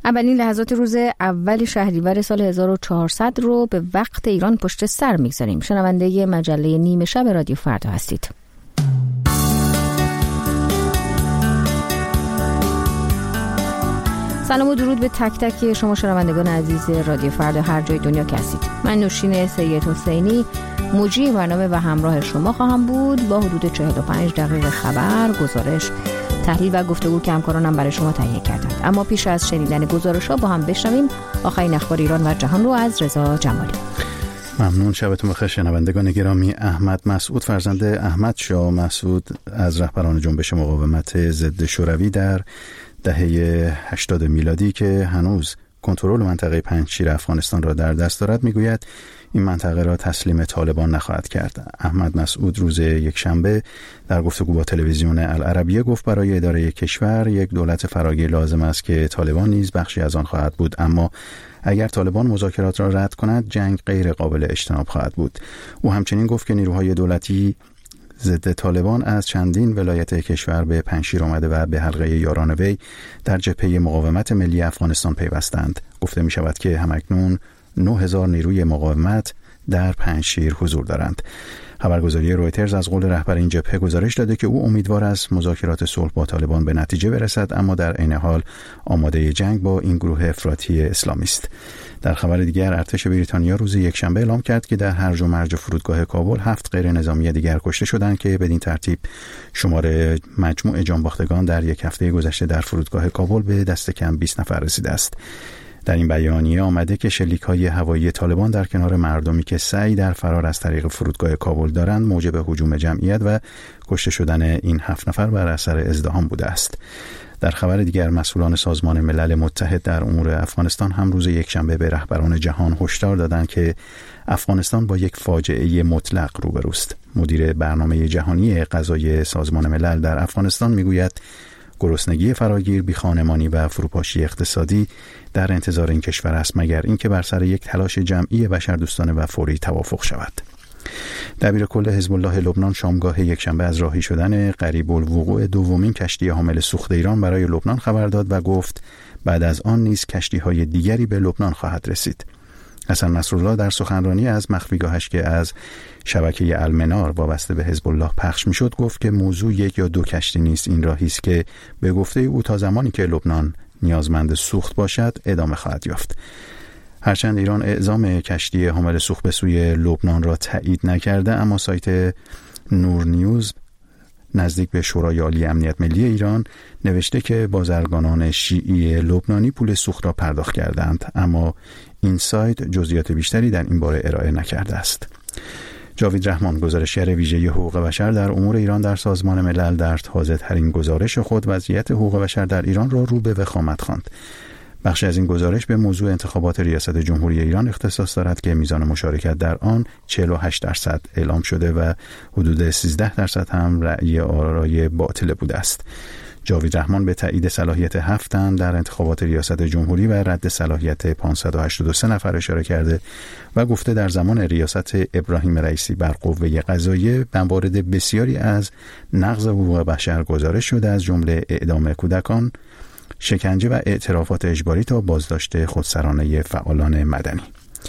اولین لحظات روز اول شهریور سال 1400 رو به وقت ایران پشت سر میگذاریم. شنونده مجله نیمه شب رادیو فردا هستید. سلام و درود به تک تک شما شنوندگان عزیز رادیو فردا هر جای دنیا که هستید. من نوشین سید حسینی مجری برنامه و همراه شما خواهم بود با حدود 45 دقیقه خبر، گزارش، تحلیل و گفتگو که همکارانم برای شما تهیه کردند. اما پیش از شنیدن گزارش‌ها با هم بشنویم آخرین اخبار ایران و جهان رو از رضا جمالی. ممنون. شبتون بخیر شنوندگان گرامی. احمد مسعود فرزند احمد شاه مسعود از رهبران جنبش مقاومت ضد شوروی در دهه 80 میلادی که هنوز کنترل منطقه پنجشیر افغانستان را در دست دارد میگوید این منطقه را تسلیم طالبان نخواهد کرد. احمد مسعود روز یکشنبه در گفتگو با تلویزیون العربیه گفت برای اداره کشور یک دولت فراگیر لازم است که طالبان نیز بخشی از آن خواهد بود، اما اگر طالبان مذاکرات را رد کند جنگ غیر قابل اجتناب خواهد بود. او همچنین گفت که نیروهای دولتی ضد طالبان از چندین ولایت کشور به پنجشیر آمده و به حلقه یاران وی در جبهه مقاومت ملی افغانستان پیوستند. گفته می شود که همکنون 9000 نیروی مقاومت در پنجشیر حضور دارند. خبرگزاری رویترز از قول رهبر این جبهه گزارش داده که او امیدوار است مذاکرات صلح با طالبان به نتیجه برسد، اما در عین حال آماده جنگ با این گروه افراطی اسلامی است. در خبر دیگر ارتش بریتانیا روز یکشنبه اعلام کرد که در هرج و مرج فرودگاه کابل 7 غیر نظامی دیگر کشته شدند که بدین ترتیب شمار مجموع جانباختگان در یک هفته گذشته در فرودگاه کابل به دست کم 20 نفر رسیده است. در این بیانیه آمده که شلیک‌های هوایی طالبان در کنار مردمی که سعی در فرار از طریق فرودگاه کابل دارند موجب هجوم جمعیت و کشته شدن این 7 نفر بر اثر ازدحام بوده است. در خبر دیگر مسئولان سازمان ملل متحد در امور افغانستان هم روز یکشنبه به رهبران جهان هشدار دادند که افغانستان با یک فاجعه مطلق روبروست. مدیر برنامه جهانی غذایی سازمان ملل در افغانستان میگوید گرسنگی فراگیر، بیخانمانی و فروپاشی اقتصادی در انتظار این کشور است مگر اینکه بر سر یک تلاش جمعی بشردوستانه و فوری توافق شود. دبیر کل حزب الله لبنان شامگاه یکشنبه از راهی شدن قریب الوقوع دومین کشتی حامل سوخت ایران برای لبنان خبر داد و گفت بعد از آن نیز کشتی‌های دیگری به لبنان خواهد رسید. حسن نصرالله در سخنرانی از مخفیگاهش که از شبکه المنار وابسته به حزب الله پخش میشد گفت که موضوع یک یا دو کشتی نیست، این راهی است که به گفته او تا زمانی که لبنان نیازمند سوخت باشد ادامه خواهد یافت. هرچند ایران اعزام کشتی حامل سوخت به سوی لبنان را تایید نکرده، اما سایت نور نیوز نزدیک به شورای عالی امنیت ملی ایران نوشته که بازرگانان شیعی لبنانی پول سوخت را پرداخت کردند، اما این سایت جزئیات بیشتری در این باره ارائه نکرده است. جاوید رحمان گزارشگر ویژه حقوق بشر در امور ایران در سازمان ملل در تازه‌ترین گزارش خود وضعیت حقوق بشر در ایران را رو به وخامت خواند. بخشی از این گزارش به موضوع انتخابات ریاست جمهوری ایران اختصاص دارد که میزان مشارکت در آن 48% اعلام شده و حدود 13% هم رأی آرای باطل بوده است. جاوید رحمان به تایید صلاحیت 7 تن در انتخابات ریاست جمهوری و رد صلاحیت 583 نفر اشاره کرده و گفته در زمان ریاست ابراهیم رئیسی بر قوه قضاییه موارد بسیاری از نقض حقوق بشر گزارش شده، از جمله اعدام کودکان، شکنجه و اعترافات اجباری تا بازداشت خودسرانه فعالان مدنی.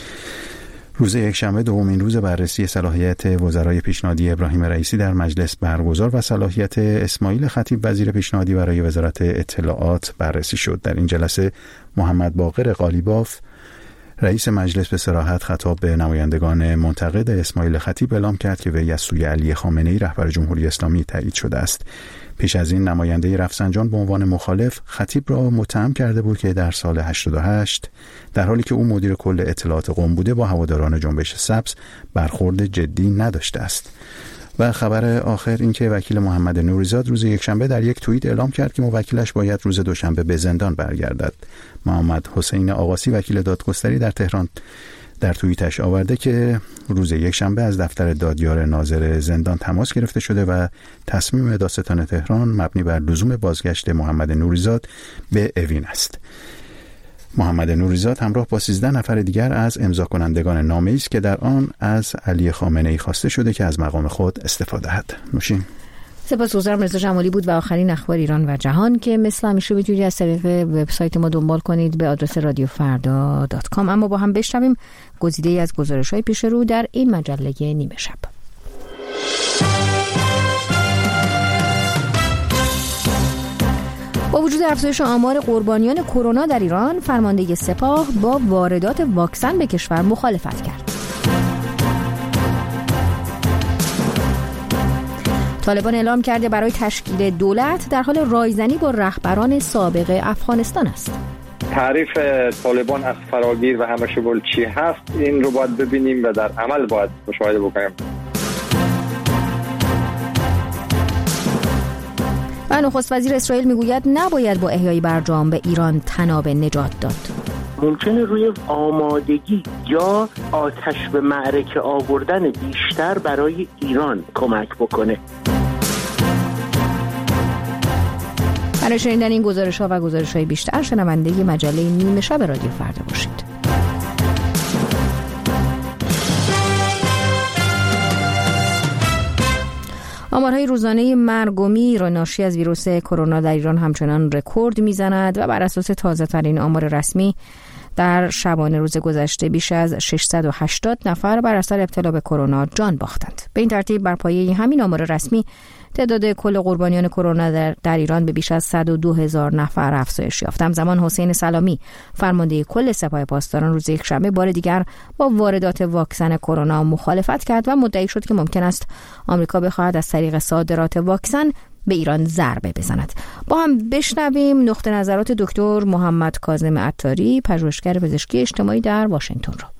روز یکشنبه دومین روز بررسی صلاحیت وزرای پیشنهادی ابراهیم رئیسی در مجلس برگزار و صلاحیت اسماعیل خطیب وزیر پیشنهادی برای وزارت اطلاعات بررسی شد. در این جلسه محمد باقر قالیباف رئیس مجلس به صراحت خطاب به نمایندگان منتقد اسماعیل خطیب اعلام کرد که وی از سوی علی خامنه‌ای رهبر جمهوری اسلامی تایید شده است. پیش از این نماینده رفسنجان به عنوان مخالف خطیب را متهم کرده بود که در سال 88 در حالی که او مدیر کل اطلاعات قم بوده با هواداران جنبش سبز برخورد جدی نداشته است. و خبر آخر این که وکیل محمد نوریزاد روز یکشنبه در یک توییت اعلام کرد که موکلش باید روز دوشنبه به زندان برگردد. محمد حسین آقاسی وکیل دادگستری در تهران در توییتش آورده که روز یکشنبه از دفتر دادیار ناظر زندان تماس گرفته شده و تصمیم دادستان تهران مبنی بر لزوم بازگشت محمد نوریزاد به اوین است. محمد نوریزاد همراه با 13 نفر دیگر از امضا کنندگان نامه‌ای است که در آن از علی خامنه‌ای خواسته شده که از مقام خود استفاده دهد. نوشین. سپاسگزارم. رضا جمالی بود و آخرین اخبار ایران و جهان که مثل همیشه میتونید از طریق وبسایت ما دنبال کنید به آدرس radiofarda.com. اما با هم بشنویم گزیده‌ای از گزارش‌های پیش رو در این مجله نیمه شب. با وجود افزایش آمار قربانیان کرونا در ایران، فرمانده سپاه با واردات واکسن به کشور مخالفت کرد. طالبان اعلام کرده برای تشکیل دولت در حال رایزنی با رهبران سابق افغانستان است. تعریف طالبان از فراگیر و همشمول چی هست، این رو باید ببینیم و در عمل باید مشاهده بکنیم. و نخست وزیر اسرائیل میگوید نباید با احیای برجام به ایران طناب نجات داد. ممکنه روی آمادگی یا آتش به معرکه آوردن بیشتر برای ایران کمک بکنه. برای شنیدن این گزارش‌ها و گزارش‌های بیشتر شنونده مجله نیمه شب رادیو فردا باشید. آمارهای روزانه مرگ و میر ناشی از ویروس کرونا در ایران همچنان رکورد میزند و بر اساس تازه‌ترین آمار رسمی در شبانه روز گذشته بیش از 680 نفر بر اثر ابتلا به کرونا جان باختند. به این ترتیب بر پایه همین آمار رسمی تعداد کل قربانیان کرونا در ایران به بیش از 102,000 نفر افزایش یافت. همزمان حسین سلامی فرمانده کل سپاه پاسداران روز یکشنبه بار دیگر با واردات واکسن کرونا مخالفت کرد و مدعی شد که ممکن است آمریکا بخواهد از طریق صادرات واکسن به ایران ضربه بزند. با هم بشنویم نقطه نظرات دکتر محمد کاظم عطاری، پژوهشگر پزشکی اجتماعی در واشنگتن را.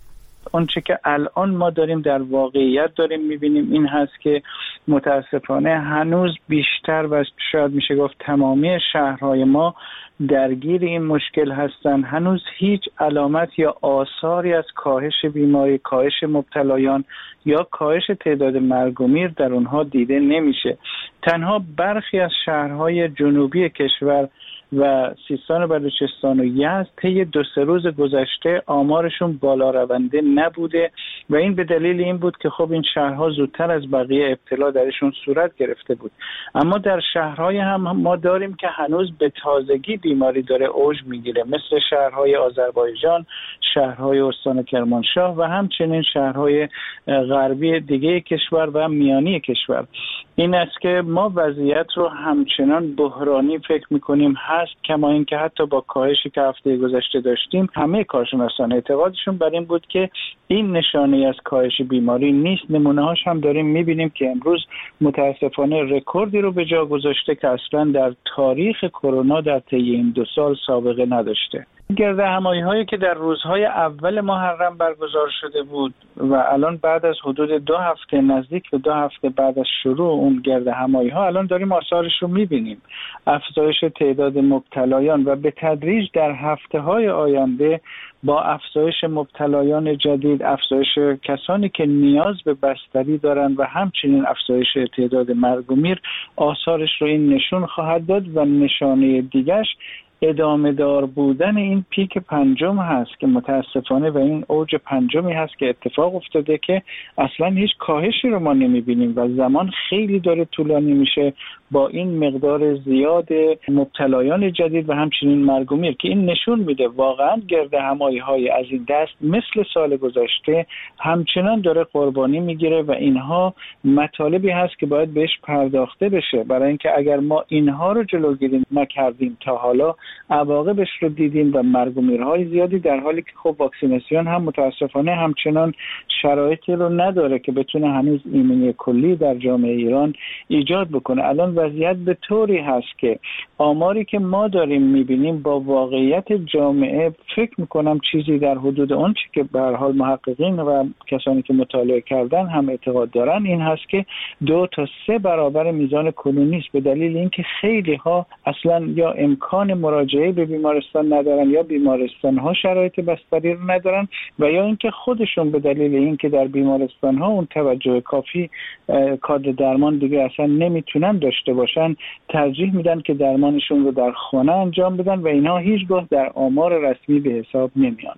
آنچه که الان ما داریم در واقعیت داریم میبینیم این هست که متاسفانه هنوز بیشتر و شاید میشه گفت تمامی شهرهای ما درگیر این مشکل هستن. هنوز هیچ علامت یا آثاری از کاهش بیماری، کاهش مبتلایان یا کاهش تعداد مرگ و میر در اونها دیده نمیشه. تنها برخی از شهرهای جنوبی کشور و سیستان و بلوچستان و یزد طی 2-3 روز گذشته آمارشون بالا رونده نبوده و این به دلیل این بود که خب این شهرها زودتر از بقیه ابتلا درشون صورت گرفته بود. اما در شهرهای هم ما داریم که هنوز به تازگی بیماری داره اوج میگیره، مثل شهرهای آذربایجان، شهرهای استان کرمانشاه و همچنین شهرهای غربی دیگه کشور و میانی کشور. این است که ما وضعیت رو همچنان بحرانی فکر میکنیم هست، کما این که حتی با کاهشی که هفته گذشته داشتیم همه کارشناسان اعتقادشون بر این بود که این نشانه از کاهش بیماری نیست. نمونه‌هاش هم داریم میبینیم که امروز متاسفانه رکوردی رو به جا گذاشته که اصلا در تاریخ کرونا در طی این 2 سال سابقه نداشته. گرد همایی‌هایی که در روزهای اول محرم برگزار شده بود و الان بعد از حدود 2 هفته، نزدیک به 2 هفته بعد از شروع اون گرد همایی‌ها، الان داریم آثارش رو می‌بینیم. افزایش تعداد مبتلایان و به تدریج در هفته‌های آینده با افزایش مبتلایان جدید، افزایش کسانی که نیاز به بستری دارن و همچنین افزایش تعداد مرگ و میر، آثارش رو این نشون خواهد داد و نشانه دیگرش ادامه دار بودن این پیک پنجم هست که متاسفانه و این اوج پنجمی هست که اتفاق افتاده که اصلا هیچ کاهشی رو ما نمیبینیم و زمان خیلی داره طولانی میشه با این مقدار زیاد مبتلایان جدید و همچنین مرگ و میر که این نشون میده واقعا گرد همایی‌های از این دست مثل سال گذشته همچنان داره قربانی میگیره و اینها مطالبی هست که باید بهش پرداخته بشه، برای اینکه اگر ما اینها رو جلوگیری نکردیم تا حالا عواقبش رو دیدیم و مرگ و میرهای زیادی، در حالی که خب واکسیناسیون هم متاسفانه همچنان شرایطی رو نداره که بتونه هنوز ایمنی کلی در جامعه ایران ایجاد بکنه. الان وضعیت به طوری هست که آماری که ما داریم میبینیم با واقعیت جامعه فکر میکنم چیزی در حدود اون چی که به هر حال محققین و کسانی که مطالعه کردن هم اعتقاد دارن این هست که 2 تا 3 برابر میزان کنونی است، به دلیل اینکه خیلی ها اصلا یا امکان مراجعه به بیمارستان ندارن یا بیمارستان ها شرایط بستری رو ندارن و یا اینکه خودشون به دلیل اینکه در بیمارستان ها اون توجه کافی کادر درمان دیگه اصلا نمیتونن داشته باشن، ترجیح میدن که درمانشون رو در خانه انجام بدن و اینها هیچگاه در آمار رسمی به حساب نمیان.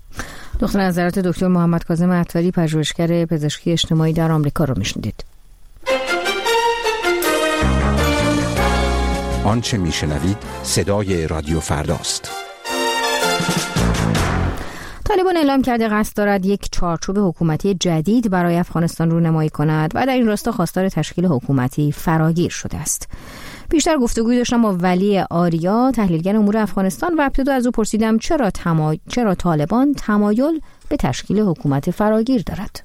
دکتر نظرات دکتر محمد کاظم عطاری، پژوهشگر پزشکی اجتماعی در آمریکا رو میشنیدید. آنچه میشنوید صدای رادیو فرداست. طالبان اعلام کرده قصد دارد یک چارچوب حکومتی جدید برای افغانستان رونمایی کند و در این راستا خواستار تشکیل حکومتی فراگیر شده است. بیشتر گفتگوی داشتم با ولی آریا، تحلیلگر امور افغانستان، و ابتدا از او پرسیدم چرا طالبان تمایل به تشکیل حکومت فراگیر دارد.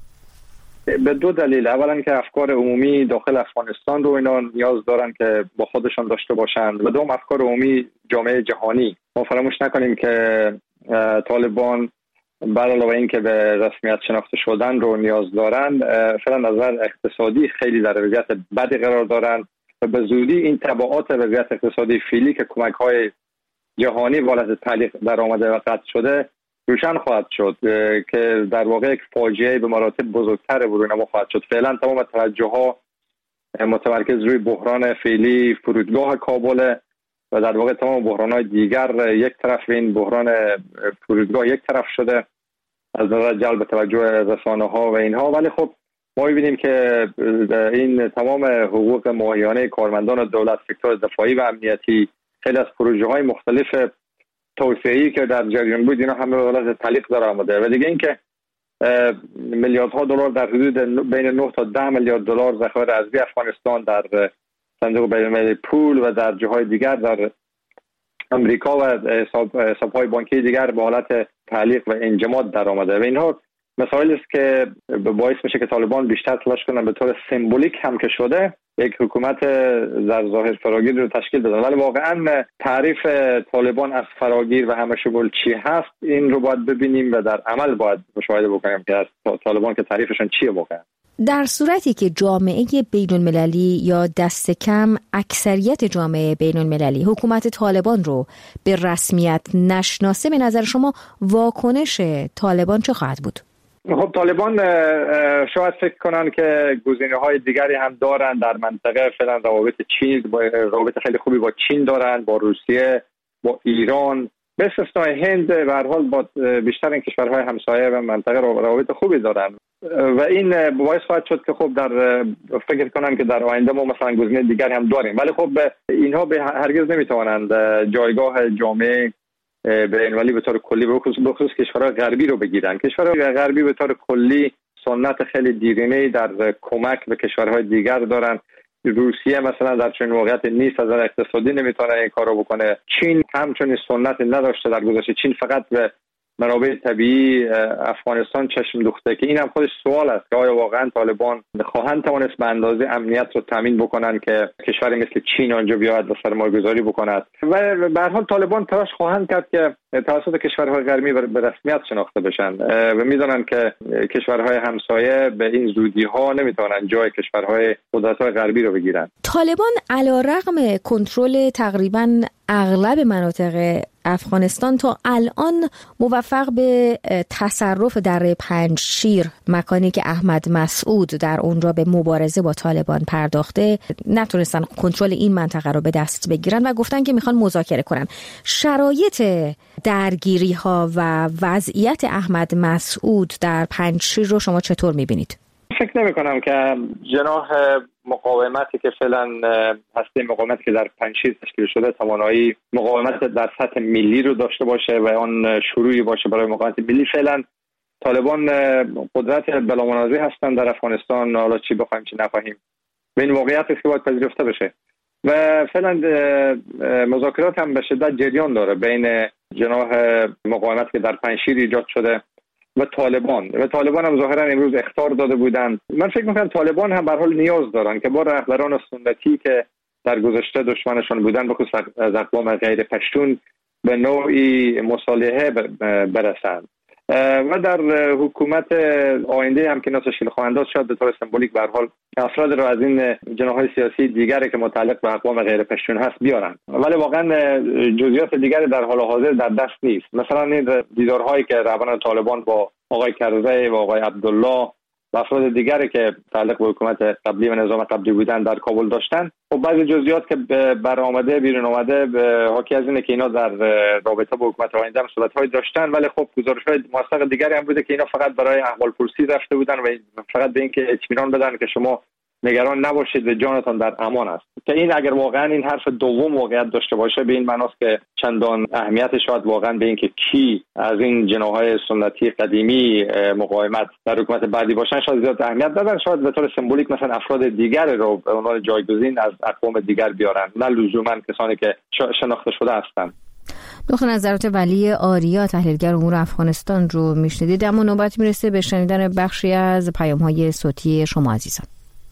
به دو دلیل. اولا که افکار عمومی داخل افغانستان رو اینا نیاز دارن که با خودشان داشته باشند، و دوم افکار عمومی جامعه جهانی. ما فراموش نکنیم که طالبان بر علاوه این که به رسمیت شناخته شدن رو نیاز دارن، فعلا نظر اقتصادی خیلی در وضعیت بدی قرار دارن و به زودی این تبعات وضعیت اقتصادی فعلی که کمک‌های جهانی والت تعلیق در آمده و قطع شده روشن خواهد شد که در واقع یک فاجعه به مراتب بزرگتر برونما خواهد شد. فعلا تمام توجه‌ها متمرکز روی بحران فعلی فرودگاه کابل و در واقع تمام بحران‌های دیگر یک طرف، این بحران فرودگاه یک طرف شده از نظر جلب توجه رسانه‌ها و اینها. ولی خب ما می‌بینیم که این تمام حقوق ماهیانه کارمندان دولت، سکتور دفاعی و امنیتی، خیلی از پروژه‌های مختلف توسعه‌ای که در جریان بود اینا همه دولت تعلیق داره آمده. و دیگه اینکه میلیاردها دلار در حدود بین 9 تا 10 میلیارد دلار ذخایر ارزی افغانستان در صندوق بین‌المللی پول و در جاهای دیگر در امریکا و حساب‌های بانکی دیگر به حالت تعلیق و انجماد در آمده و اینها مسائلی است که باعث میشه که طالبان بیشتر تلاش کنن به طور سمبولیک هم که شده یک حکومت در ظاهر فراگیر رو تشکیل بدن. ولی واقعا تعریف طالبان از فراگیر و همه شمول چی هست این رو باید ببینیم و در عمل باید مشاهده بکنیم که از طالبان که تعریفشون چیه واقعا. در صورتی که جامعه بین‌المللی یا دست کم اکثریت جامعه بین‌المللی حکومت طالبان رو به رسمیت نشناسه، به نظر شما واکنش طالبان چه خواهد بود؟ خب طالبان شاید فکر کنن که گزینه‌های دیگری هم دارن در منطقه. فعلا روابط خیلی خوبی با چین دارن، با روسیه، با ایران، به استثنای هند به هر حال با بیشتر این کشورهای همسایه و منطقه روابط خوبی دارن و این باعث خواهد شد که خب در فکر کنن که در آینده ما مثلا گزینه دیگری هم داریم. ولی خب اینها به هرگز نمیتوانند جایگاه جامعه بین‌المللی به طور کلی به خصوص کشورهای غربی رو بگیرن. کشورهای غربی به طور کلی سنت خیلی دیرینه‌ای در کمک به کشورهای دیگر دارن. روسیه مثلا در چنین موقعیت نیست، از نظر اقتصادی نمیتونه این کارو بکنه. چین همچنین سنت نداشته در گذشته. چین فقط به منابع طبیعی افغانستان چشم دوخته که این هم خودش سوال است که آیا واقعا طالبان خواهند توانست به اندازه امنیت رو تامین بکنن که کشوری مثل چین آنجا بیاد و سرمایه‌گذاری بکند. و به هر حال طالبان تلاش خواهند کرد که توسط کشورهای غربی به رسمیت شناخته بشن و میدونن که کشورهای همسایه به این زودی‌ها نمیتونن جای کشورهای قدرت‌های غربی رو بگیرن. طالبان علیرغم کنترل تقریباً اغلب مناطق افغانستان تا الان موفق به تصرف دره پنجشیر، مکانی که احمد مسعود در اونجا به مبارزه با طالبان پرداخته، نتونستن کنترل این منطقه رو به دست بگیرن و گفتن که میخوان مذاکره کنن. شرایط درگیری ها و وضعیت احمد مسعود در پنجشیر رو شما چطور میبینید؟ فکر نمی کنم که جناح مقاومتی که فعلا هسته مقاومتی که در پنجشیر تشکیل شده توانایی مقاومت در سطح ملی رو داشته باشه و آن شروعی باشه برای مقاومت ملی. فعلا طالبان قدرت بلامنازع هستند در افغانستان، حالا چی بخوایم چی نخواهیم و این واقعیت است که باید پذیرفته بشه و فعلا مذاکرات هم به شدت جریان داره بین جناح مقاومت که در پنجشیر ایجاد شده و طالبان هم ظاهرا امروز اخطار داده بودند. من فکر می‌کنم طالبان هم به هر حال نیاز دارن که با رهبران سنتی که در گذشته دشمنشان بودن، به خصوص از اقوام غیر پشتون، به نوعی مصالحه برسند و در حکومت آینده هم که تشکیل خواهند شد به طور سمبولیک به هر حال افراد رو از این جناح‌های سیاسی دیگری که متعلق به اقوام غیر پشتون هست بیارن. ولی واقعا جزئیات دیگری در حال حاضر در دست نیست. مثلا این دیدارهایی که رهبران طالبان با آقای کرزی و آقای عبدالله و افراد دیگری که متعلق به حکومت قبلی و نظام قبلی بودن در کابل داشتن، خب بعضی جزئیات که برآمده بیرون اومده حاکی از اینه که اینا در رابطه با حکومت آینده هم صحبت‌های داشتن، ولی خب گزارش‌های موثق دیگری هم بوده که اینا فقط برای احوالپرسی رفته بودن و فقط به اینکه اطمینان بدن که شما نگران نباشید و جانتان در امان است. که این اگر واقعا این حرف دوم واقعیت داشته باشه، به این معناست که چندان اهمیت شاید واقعا به این که کی از این جناح‌های سنتی قدیمی مقاومت در حکومت بعدی باشن شاید زیاد اهمیت ندارن. شاید به طور سمبولیک مثلا افراد دیگر رو به عنوان جایگزین از اقوام دیگر بیارن، نه لزوما کسانی که شناخته شده هستند. دکتر نظرات ولی آریا، تحلیلگر امور افغانستان رو میشنیدید. اما نوبت میرسه به شنیدن بخشی از پیام‌های صوتی شما عزیزان.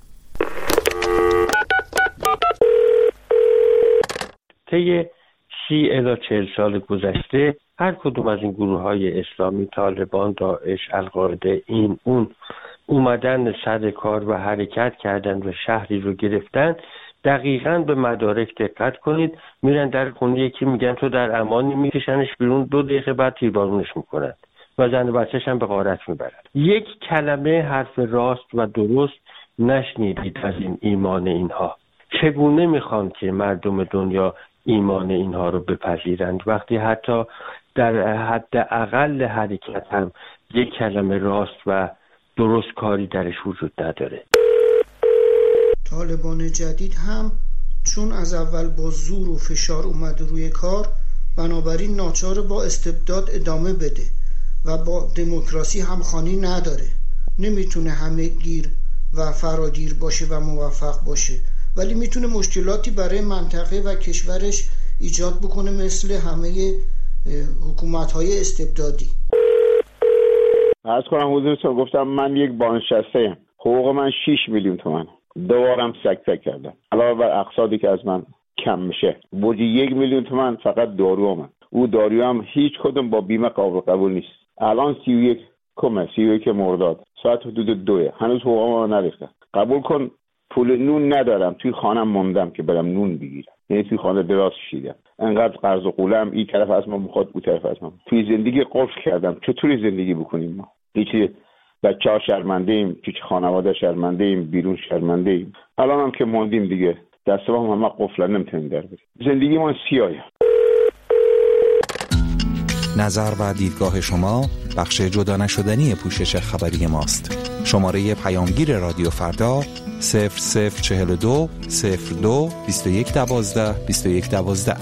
طی 30 الی 40 سال گذشته هر کدوم از این گروه‌های اسلامی، طالبان، داعش، القاعده، این اون، اومدن سر کار و حرکت کردن و شهری رو گرفتن. دقیقاً به مدارک دقت کنید، میرن در خونه یکی میگن تو در امانی، میکشنش بیرون، 2 دقیقه بعد تیربارونش میکنن و زن و بچه‌ش هم به غارت میبرن. یک کلمه حرف راست و درست نشنیدید از این ایمان اینها. چگونه میخوان که مردم دنیا ایمان اینها رو بپذیرند وقتی حتی در حد اقل حرکت هم یک کلمه راست و درست کاری درش وجود نداره؟ طالبان جدید هم چون از اول با زور و فشار اومد روی کار، بنابراین ناچار با استبداد ادامه بده و با دموکراسی همخوانی نداره. نمیتونه همه گیر و فراگیر باشه و موفق باشه، ولی میتونه مشکلاتی برای منطقه و کشورش ایجاد بکنه مثل همه حکومت‌های استبدادی. عرض کنم حضورتون، گفتم من یک بازنشسته‌ام، حقوق من 6 میلیون تومان، دوبارم سکته کردم. علاوه بر اقساطی که از من کم میشه، بودی 1 میلیون تومان فقط دارو من. او دارو هم هیچ کدوم با بیمه قبول نیست. الان 31 مرداد ساعت حدود 2 هنوز حقوقم رو نریختم. قبول کن پول نون ندارم، توی خانم موندم که برم نون بگیرم، یعنی توی خانه دراز کشیدم. انقدر قرض و قولم، این طرف از ما میخواد اون طرف از ما. توی زندگی قفل کردم. چطوری زندگی بکنیم ما؟ هیچ بچه‌ها شرمنده ایم، هیچ خانواده شرمنده ایم، بیرون شرمنده ایم. الان هم که موندیم دیگه دستم هم قفل، نمیتونیم در بریم. زندگی ما سیاهه. نظر و دیدگاه شما بخش جدا نشدنی پوشش خبری ماست. شماره پیامگیر رادیو فردا 0042 02 21 12 21 12.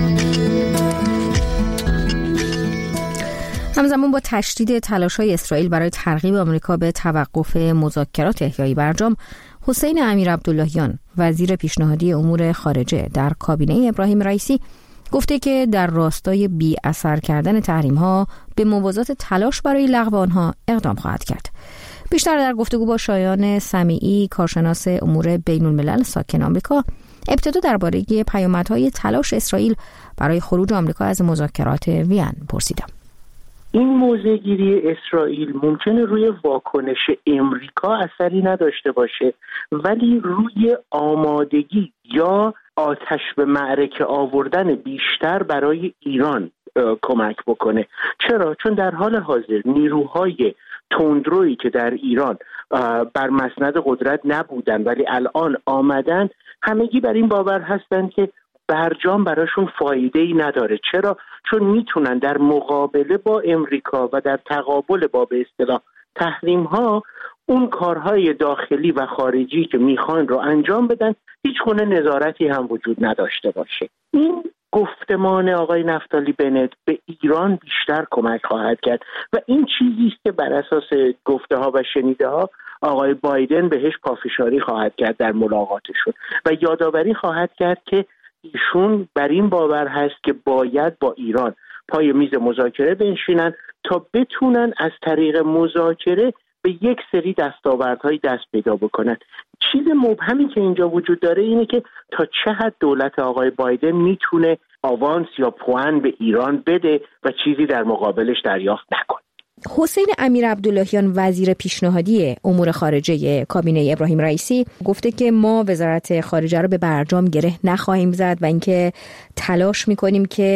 همزمان با تشدید تلاش‌های اسرائیل برای ترغیب آمریکا به توقف مذاکرات احیای برجام، حسین امیرعبداللهیان وزیر پیشنهادی امور خارجه در کابینه ابراهیم رئیسی گفته که در راستای بی اثر کردن تحریم‌ها به موازات تلاش برای لغو آنها اقدام خواهد کرد. بیشتر در گفتگو با شایان سمیعی، کارشناس امور بین‌الملل ساکن آمریکا، ابتدا درباره پیامدهای تلاش اسرائیل برای خروج آمریکا از مذاکرات وین پرسیدم. این موضع‌گیری اسرائیل ممکنه روی واکنش امریکا اثری نداشته باشه، ولی روی آمادگی یا آتش به معرکه آوردن بیشتر برای ایران کمک بکنه. چرا؟ چون در حال حاضر نیروهای تندرویی که در ایران بر مسند قدرت نبودن ولی الان آمدن، همگی بر این باور هستن که برجام براشون فایده‌ای نداره. چرا؟ چون میتونن در مقابله با امریکا و در تقابل با به اصطلاح تحریم‌ها اون کارهای داخلی و خارجی که میخوان رو انجام بدن، هیچ گونه نظارتی هم وجود نداشته باشه. این گفتمان آقای نفتالی بنت به ایران بیشتر کمک خواهد کرد و این چیزی است که بر اساس گفته ها و شنیده ها آقای بایدن بهش پافشاری خواهد کرد در ملاقاتشون و یادآوری خواهد کرد که ایشون بر این باور هست که باید با ایران پای میز مذاکره بنشینن تا بتونن از طریق مذاکره به یک سری دستاوردهای دست پیدا بکنن. چیز مبهمی که اینجا وجود داره اینه که تا چه حد دولت آقای بایدن میتونه آوانس یا پوان به ایران بده و چیزی در مقابلش دریافت نکنه. حسین امیرعبداللهیان وزیر پیشنهادی امور خارجه کابینه ابراهیم رئیسی گفته که ما وزارت خارجه رو به برجام گره نخواهیم زد و اینکه تلاش میکنیم که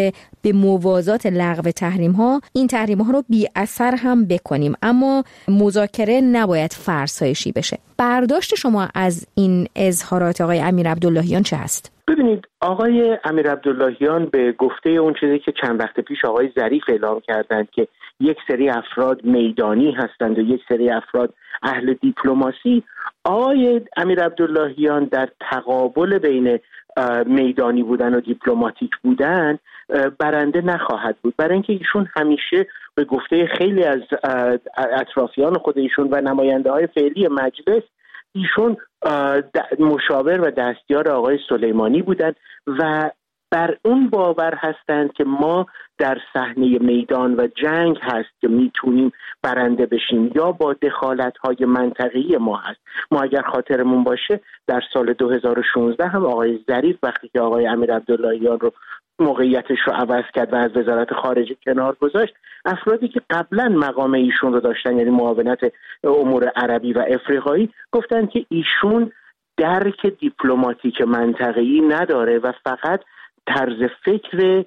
به موازات لغو تحریم ها این تحریم ها رو بی اثر هم بکنیم، اما مذاکره نباید فرسایشی بشه. برداشت شما از این اظهارات آقای امیر عبداللهیان چه هست؟ ببینید، آقای امیر عبداللهیان به گفته اون چیزی که چند وقت پیش آقای ظریف اعلام کردند که یک سری افراد میدانی هستند و یک سری افراد اهل دیپلماسی، آقای امیر عبداللهیان در تقابل بین میدانی بودن و دیپلماتیک بودن برنده نخواهد بود، برای اینکه ایشون همیشه به گفته خیلی از اطرافیان خود ایشون و نماینده های فعلی مجلس، ایشون مشاور و دستیار آقای سلیمانی بودند و بر اون باور هستند که ما در صحنه میدان و جنگ هست که میتونیم برنده بشیم یا با دخالت‌های منطقه‌ای ما هست. ما اگر خاطرمون باشه در سال 2016 هم آقای ظریف وقتی که آقای امیر عبداللهیان رو موقعیتش رو عوض کرد و از وزارت خارجه کنار گذاشت، افرادی که قبلا مقام ایشون رو داشتن، یعنی معاونت امور عربی و افریقایی، گفتن که ایشون درک دیپلماتیک منطقه‌ای نداره و فقط طرز فکر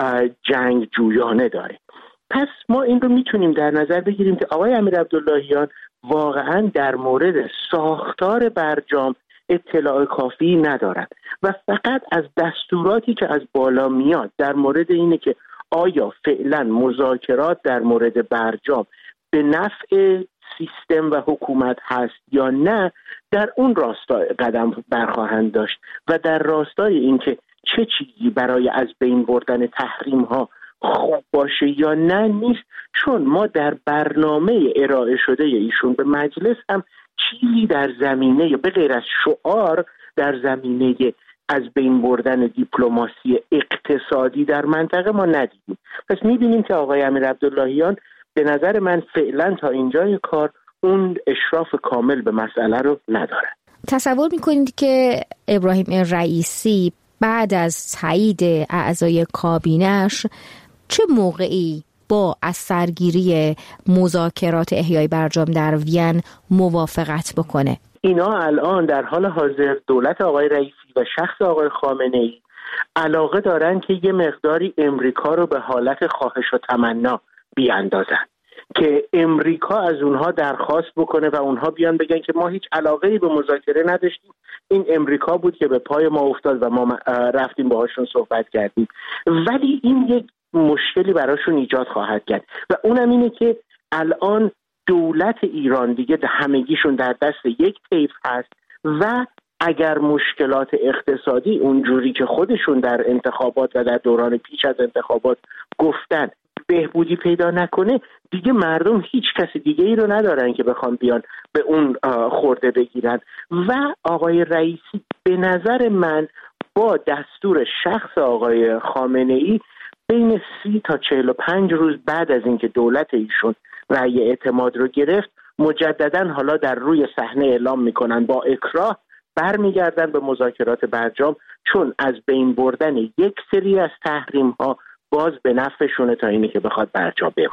جنگ جویانه داره. پس ما این رو میتونیم در نظر بگیریم که آقای امیر عبداللهیان واقعا در مورد ساختار برجام اطلاع کافی ندارد و فقط از دستوراتی که از بالا میاد در مورد اینه که آیا فعلا مذاکرات در مورد برجام به نفع سیستم و حکومت هست یا نه، در اون راستا قدم برخواهند داشت و در راستای اینکه چه چیزی برای از بین بردن تحریم ها خوب باشه یا نه نیست، چون ما در برنامه ارائه شده ایشون به مجلس هم چیزی در زمینه به غیر از شعار در زمینه از بین بردن دیپلماسی اقتصادی در منطقه ما ندیدیم. پس میبینیم که آقای امیر عبداللهیان به نظر من فعلا تا اینجای کار اون اشراف کامل به مسئله رو نداره. تصور میکنید که ابراهیم رئیسی بعد از تایید اعضای کابینش چه موقعی با از سرگیری مذاکرات احیای برجام در وین موافقت بکنه؟ اینا الان در حال حاضر دولت آقای رئیسی و شخص آقای خامنه‌ای علاقه دارن که یه مقداری امریکا رو به حالت خواهش و تمنا بیاندازن، که امریکا از اونها درخواست بکنه و اونها بیان بگن که ما هیچ علاقه‌ای به مذاکره نداشتیم، این امریکا بود که به پای ما افتاد و ما رفتیم باهاشون صحبت کردیم. ولی این یک مشکلی براشون ایجاد خواهد کرد و اونم اینه که الان دولت ایران دیگه همگیشون در دست یک طیف هست و اگر مشکلات اقتصادی اونجوری که خودشون در انتخابات و در دوران پیش از انتخابات گفتن بهبودی پیدا نکنه، دیگه مردم هیچ کسی دیگه ای رو ندارن که بخوان بیان به اون خورده بگیرن و آقای رئیسی به نظر من با دستور شخص آقای خامنه‌ای بین 30 تا 45 روز بعد از اینکه دولت ایشون رأی اعتماد رو گرفت، مجددا حالا در روی صحنه اعلام میکنن با اکراه برمیگردن به مذاکرات برجام، چون از بین بردن یک سری از تحریم ها باز به نفعشونه تا اینی که بخواد برجام بمونه.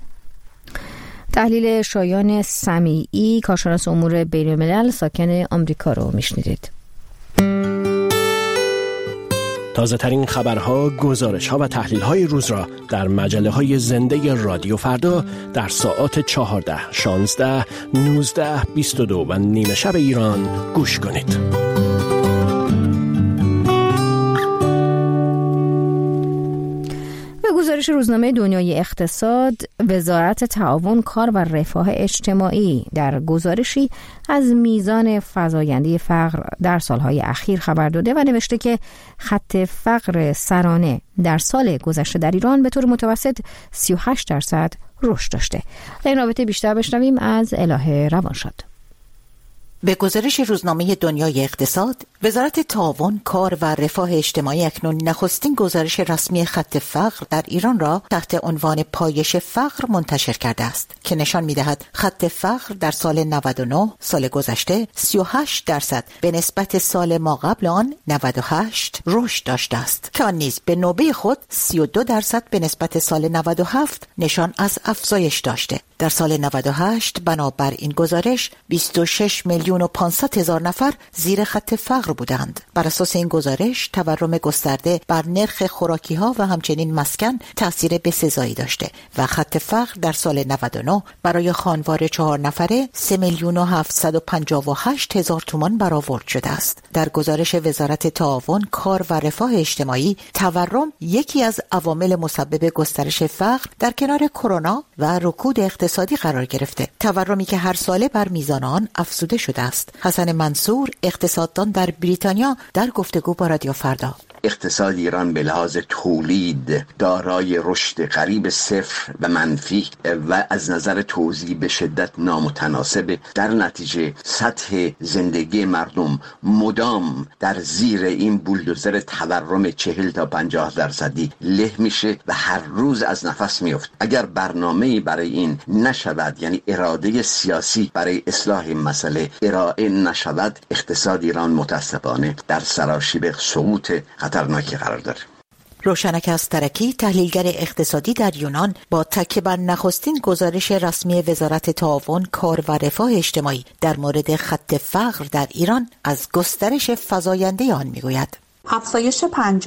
تحلیل شایان سمیعی، کارشناس امور بین‌الملل ساکن آمریکا رو میشنیدید. تازه ترین خبرها، گزارش‌ها و تحلیل‌های روز را در مجله‌های زنده رادیو فردا در ساعات 14، 16، 19، 22 و نیمه شب ایران گوش کنید. گزارش روزنامه دنیای اقتصاد، وزارت تعاون، کار و رفاه اجتماعی در گزارشی از میزان فزاینده فقر در سالهای اخیر خبر داده و نوشته که خط فقر سرانه در سال گذشته در ایران به طور متوسط 38% رشد داشته. در این رابطه بیشتر بشنویم از الهه روانشاد. به گزارش روزنامه دنیای اقتصاد، وزارت تعاون، کار و رفاه اجتماعی اکنون نخستین گزارش رسمی خط فقر در ایران را تحت عنوان پایش فقر منتشر کرده است که نشان می‌دهد خط فقر در سال 99 سال گذشته 38% به نسبت سال ما قبل آن 98 رشد داشته است که آن نیز به نوبه خود 32% به نسبت سال 97 نشان از افزایش داشته. در سال 98 بنابر این گزارش 26,500,000 نفر زیر خط فقر بودند. بر اساس این گزارش تورم گسترده بر نرخ خوراکی‌ها و همچنین مسکن تأثیر بسزایی داشته و خط فقر در سال 99 برای خانوار 4 نفره 3,758,000 تومان برآورد شده است. در گزارش وزارت تعاون، کار و رفاه اجتماعی، تورم یکی از عوامل مسبب گسترش فقر در کنار کرونا و رکود اقتصادی قرار گرفته. تورمی که هر ساله بر میزان آن افزوده شده است. حسن منصور، اقتصاددان در بریتانیا، در گفتگو با رادیو فردا: اقتصاد ایران به لحاظ تولید دارای رشد قریب صفر و منفی و از نظر توزیع به شدت نامتناسب. در نتیجه سطح زندگی مردم مدام در زیر این بولدوزر تورم 40 تا 50% له میشه و هر روز از نفس میفت. اگر برنامه‌ای برای این نشود، یعنی اراده سیاسی برای اصلاح این مسئله ارائه نشود، اقتصاد ایران متاسفانه در سراشیب سقوط خطرناکی قرار داره. روشنک استرکی، تحلیلگر اقتصادی در یونان، با تکیه بر نخستین گزارش رسمی وزارت تعاون، کار و رفاه اجتماعی در مورد خط فقر در ایران از گسترش فزاینده آن میگوید: افزایش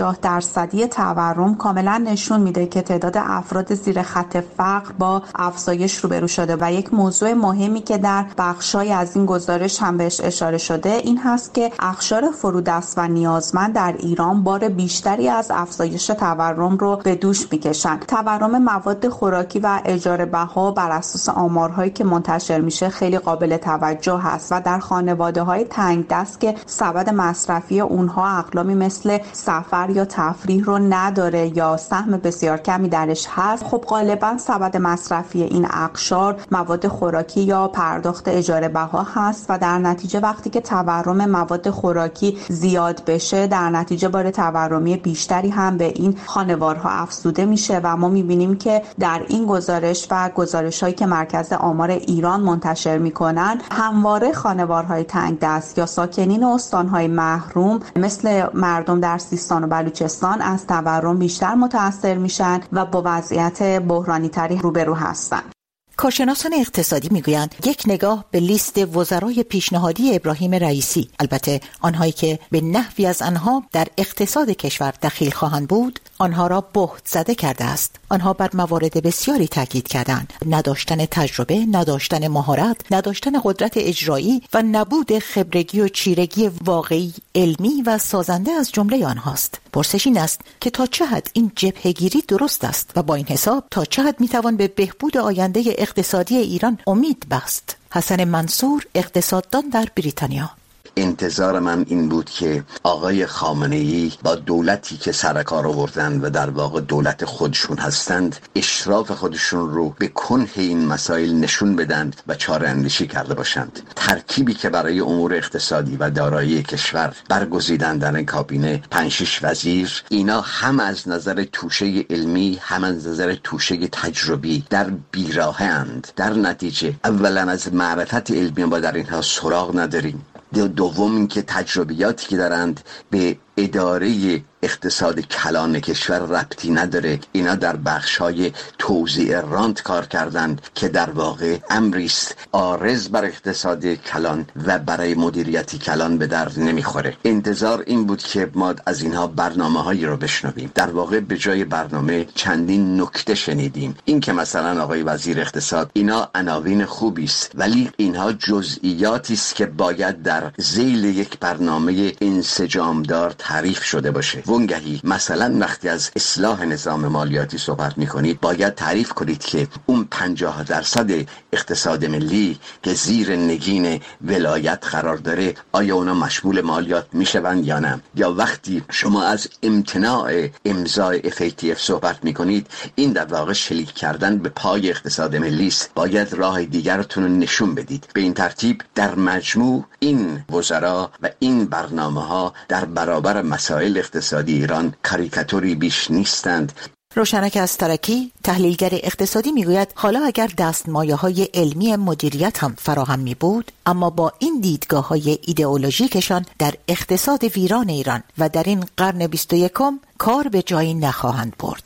50% تورم کاملا نشون میده که تعداد افراد زیر خط فقر با افزایش روبرو شده و یک موضوع مهمی که در بخشای از این گزارش هم بهش اشاره شده این هست که اقشار فرودست و نیازمند در ایران بار بیشتری از افزایش تورم رو به دوش میکشن. تورم مواد خوراکی و اجاره بها بر اساس آمارهایی که منتشر میشه خیلی قابل توجه هست و در خانواده‌های تنگ دست که سبد مصرفی اونها اقلامی مثل سفر یا تفریح رو نداره یا سهم بسیار کمی درش هست، خب غالبا سبد مصرفی این اقشار مواد خوراکی یا پرداخت اجاره بها هست و در نتیجه وقتی که تورم مواد خوراکی زیاد بشه، در نتیجه بار تورمی بیشتری هم به این خانوارها افزوده میشه و ما میبینیم که در این گزارش و گزارش‌هایی که مرکز آمار ایران منتشر میکنن، همواره خانوارهای تنگ دست یا ساکنین استانهای محروم مثل مردم در سیستان و بلوچستان از تورم بیشتر متاثر میشن و با وضعیت بحرانی تری روبرو هستن. کارشناسان اقتصادی میگویند یک نگاه به لیست وزرای پیشنهادی ابراهیم رئیسی، البته آنهایی که به نحوی از آنها در اقتصاد کشور دخیل خواهند بود، آنها را بهت زده کرده است. آنها بر موارد بسیاری تاکید کردند: نداشتن تجربه، نداشتن مهارت، نداشتن قدرت اجرایی و نبود خبرگی و چیرگی واقعی، علمی و سازنده از جمله آنهاست. پرسش این است که تا چه حد این جبهه‌گیری درست است و با این حساب تا چه حد میتوان به بهبود آینده اقتصادی ایران امید بست. حسن منصور، اقتصاددان در بریتانیا: انتظار من این بود که آقای خامنه‌ای با دولتی که سر کار آوردن و در واقع دولت خودشون هستند، اشراف خودشون رو به کنه این مسائل نشون بدن و چاره اندیشی کرده باشند. ترکیبی که برای امور اقتصادی و دارایی کشور برگزیدن در این کابینه 5-6 وزیر، اینا هم از نظر توشه علمی هم از نظر توشه تجربی در بیراهه اند. در نتیجه اولا از معرفت علمی ما در اینها سراغ نداریم، دوم این که تجربیاتی که دارند به اداره اقتصاد کلان کشور ربطی نداره. اینا در بخش‌های توزیع رانت کار کردند که در واقع امریست عارض بر اقتصاد کلان و برای مدیریتی کلان به درد نمیخوره. انتظار این بود که ما از اینها برنامه‌هایی رو بشنویم. در واقع به جای برنامه چندین نکته شنیدیم. این که مثلا آقای وزیر اقتصاد، اینا عناوین خوبی است، ولی اینها جزئیاتی است که باید در ذیل یک برنامه انسجامدار تعریف شده باشه. وانگهی مثلا وقتی از اصلاح نظام مالیاتی صحبت میکنید، باید تعریف کنید که اون 50% اقتصاد ملی که زیر نگین ولایت قرار داره، آیا اونا مشمول مالیات میشوند یا نه؟ یا وقتی شما از امتناع امضای FATF صحبت میکنید، این در واقع شلیک کردن به پای اقتصاد ملی است. باید راه دیگرتون رو نشون بدید. به این ترتیب در مجموع این وزرا و این برنامه‌ها در برابر مسائل اقتصادی ایران کاریکاتوری بیش نیستند. روشنک استرکی، تحلیلگر اقتصادی، میگوید حالا اگر دستمایه‌های علمی مدیریت هم فراهم می بود، اما با این دیدگاه‌های ایدئولوژیکشان در اقتصاد ویران ایران و در این قرن 21 کار به جایی نخواهند برد.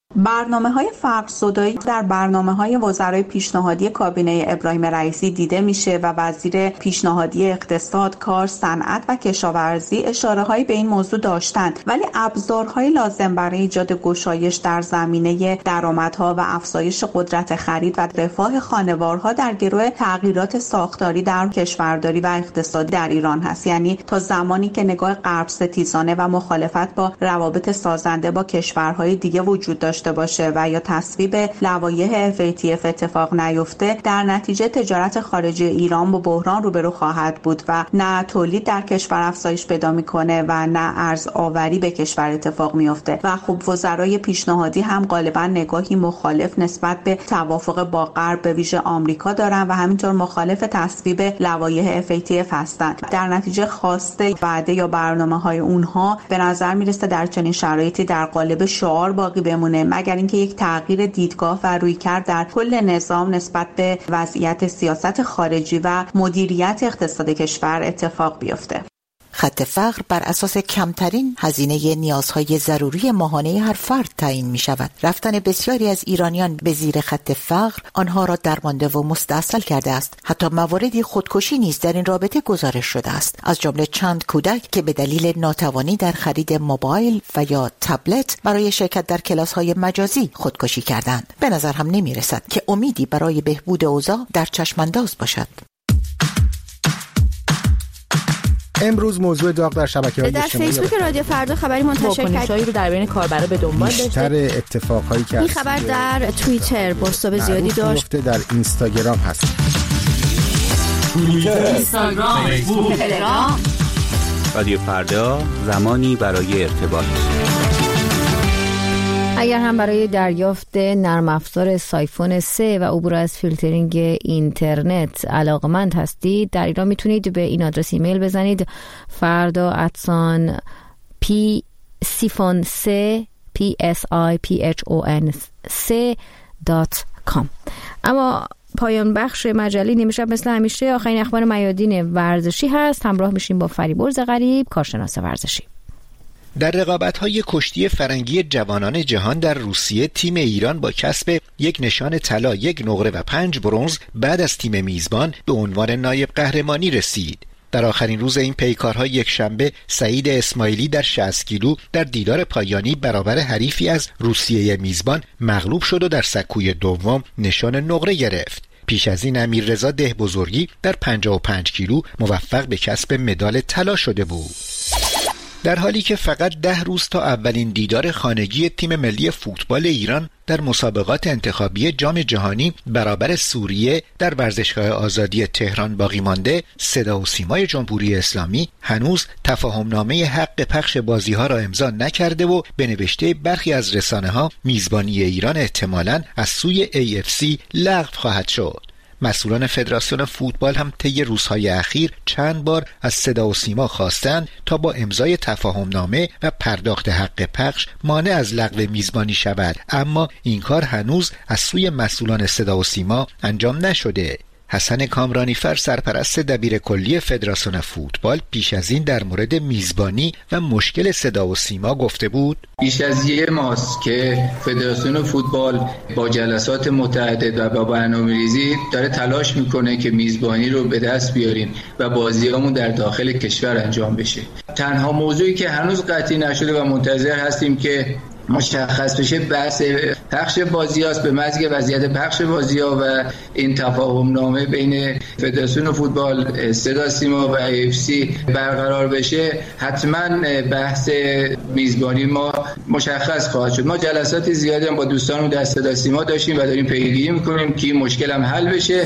برنامه‌های فرق‌زدایی در برنامه‌های وزرای پیشنهادی کابینه ابراهیم رئیسی دیده میشه و وزیر پیشنهادی اقتصاد، کار، صنعت و کشاورزی اشاره‌هایی به این موضوع داشتند، ولی ابزارهای لازم برای ایجاد گشایش در زمینه درآمدها و افزایش قدرت خرید و رفاه خانوارها در گروه تغییرات ساختاری در کشورداری و اقتصاد در ایران هست. یعنی تا زمانی که نگاه غرب ستیزانه و مخالفت با روابط سازنده با کشورهای دیگه وجود داشته باشه و یا تصویب لوایح FATF اتفاق نیفته، در نتیجه تجارت خارجی ایران با بحران روبرو خواهد بود و نه تولید در کشور افزایش پیدا میکنه و نه ارز آوری به کشور اتفاق میفته. و خب وزرای پیشنهادی هم غالبا نگاهی مخالف نسبت به توافق با غرب به ویژه آمریکا دارن و همینطور مخالف تصویب لوایح FATF هستند. در نتیجه خواسته وعده یا برنامه‌های اونها به نظر میرسه در چنین شرایطی در قالب شعار باقی بمونه، مگر اینکه یک تغییر دیدگاه و رویکرد در کل نظام نسبت به وضعیت سیاست خارجی و مدیریت اقتصاد کشور اتفاق بیفته. خط فقر بر اساس کمترین هزینه نیازهای ضروری ماهانه هر فرد تعیین می شود. رفتن بسیاری از ایرانیان به زیر خط فقر آنها را درمانده و مستاصل کرده است. حتی مواردی خودکشی نیز در این رابطه گزارش شده است، از جمله چند کودک که به دلیل ناتوانی در خرید موبایل و یا تبلت برای شرکت در کلاس‌های مجازی خودکشی کردند. به نظر هم نمی رسد که امیدی برای بهبود اوضاع در چشمانداز باشد. امروز موضوع داغ در شبکه‌های در اجتماعی فیسبوک رادیو فردا خبری منتشر واکنش‌هایی رو در بین کاربرا به دنبال داشته. بیشتر اتفاقایی که این خبر در توییتر بازتاب زیادی داشت. در اینستاگرام هست. توییتر، اینستاگرام، فیسبوک، تلگرام. رادیو فردا، زمانی برای ارتباط. اگر هم برای دریافت نرم افزار سایفون 3 و عبور از فیلترینگ اینترنت علاقمند هستید، در ایران میتونید به این آدرس ایمیل بزنید: fardo@psiphon3.com. اما پایان بخش مجله نیمه شب مثل همیشه آخرین اخبار میادین ورزشی هست. همراه میشیم با فریبرز غریب، کارشناس ورزشی. در رقابت‌های کشتی فرنگی جوانان جهان در روسیه، تیم ایران با کسب یک نشان طلا، یک نقره و 5 برنز بعد از تیم میزبان به عنوان نایب قهرمانی رسید. در آخرین روز این پیکارها یک شنبه سعید اسماعیلی در 60 کیلو در دیدار پایانی برابر حریفی از روسیه میزبان مغلوب شد و در سکوی دوم نشان نقره گرفت. پیش از این امیررضا دهبزرگی در 55 کیلو موفق به کسب مدال طلا شده بود. در حالی که فقط 10 روز تا اولین دیدار خانگی تیم ملی فوتبال ایران در مسابقات انتخابی جام جهانی برابر سوریه در ورزشگاه آزادی تهران باقی مانده، صدا و سیمای جمهوری اسلامی هنوز تفاهمنامه حق پخش بازی‌ها را امضا نکرده و به نوشته برخی از رسانه‌ها میزبانی ایران احتمالاً از سوی AFC لغو خواهد شد. مسئولان فدراسیون فوتبال هم طی روزهای اخیر چند بار از صدا و سیما خواستند تا با امضای تفاهمنامه و پرداخت حق پخش مانع از لغو میزبانی شود، اما این کار هنوز از سوی مسئولان صدا و سیما انجام نشده. حسن کامرانیفر، سرپرست دبیرکلی فدراسیون فوتبال، پیش از این در مورد میزبانی و مشکل صدا و سیما گفته بود: بیش از یه ماست که فدراسیون فوتبال با جلسات متعدد و با برنامه‌ریزی داره تلاش میکنه که میزبانی رو به دست بیاریم و بازیامون در داخل کشور انجام بشه. تنها موضوعی که هنوز قطعی نشده و منتظر هستیم که مشخص بشه بحث پخش بازیاست، به مزگ وضعیت پخش بازی‌ها و این تفاهمنامه بین فدراسیون فوتبال، صدا سیما و AFC برقرار بشه، حتما بحث میزبانی ما مشخص خواهد شد. ما جلسات زیادی هم با دوستانمون در صدا سیما داشتیم و داریم پیگیری می‌کنیم که این مشکل هم حل بشه.